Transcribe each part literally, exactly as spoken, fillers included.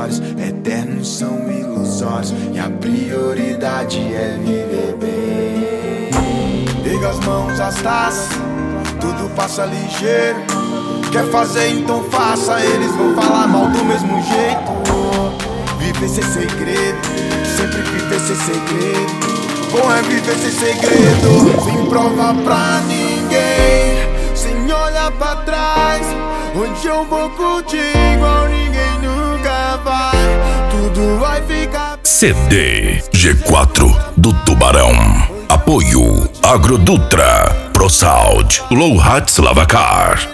olhos eternos são ilusórios e a prioridade é viver bem. Pega as mãos, as taças, tudo passa ligeiro. Quer fazer, então faça, eles vão falar mal do mesmo jeito. Viver sem segredo, sempre viver sem segredo. Bom é viver sem segredo, sem prova pra ninguém, sem olhar pra trás. Onde eu vou curtir igual ninguém nunca vai. Tudo vai ficar. C D G quatro do Tubarão. Apoio Agrodutra, ProSound, Louhats Lavacar.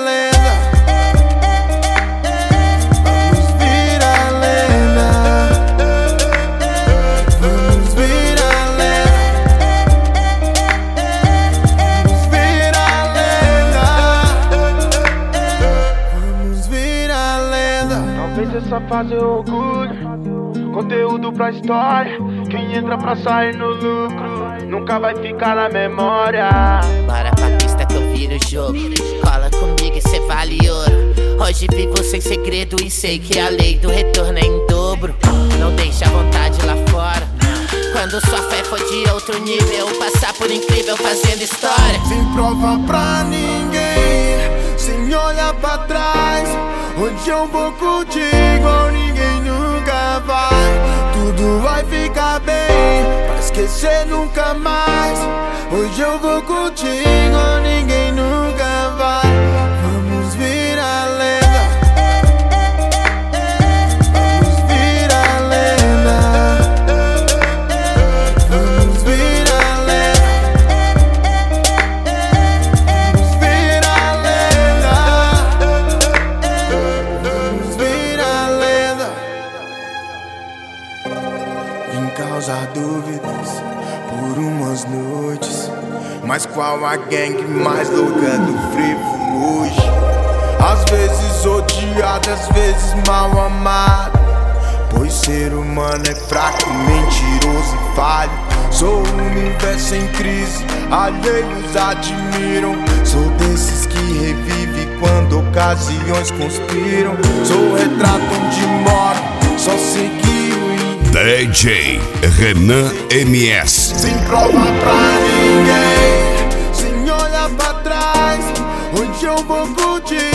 Essa fase é orgulho, conteúdo pra história. Quem entra pra sair no lucro nunca vai ficar na memória. Bora pra pista que eu viro o jogo. Cola comigo e cê vale ouro. Hoje vivo sem segredo e sei que a lei do retorno é em dobro. Não deixa a vontade lá fora. Quando sua fé for de outro nível, passar por incrível fazendo história. Sem prova pra ninguém, sem olhar pra trás. Onde eu vou curtir igual ninguém nunca vai. Tudo vai ficar bem, pra esquecer nunca mais. Hoje eu vou curtir igual ninguém nunca vai. Vamos virar lenda, vamos virar lenda, vamos virar lenda, vamos virar lenda, vamos virar lenda. Vim causar dúvidas por umas noites, mas qual a gangue mais louca do frevo hoje? Às vezes odiado, às vezes mal amado, pois ser humano é fraco, mentiroso e falho. Sou o universo em crise, alheios admiram. Sou desses que revive quando ocasiões conspiram. Sou o retrato onde moro, só seguir o D J Renan M S. sem prova pra ninguém, sem olhar pra trás. Onde eu vou curtir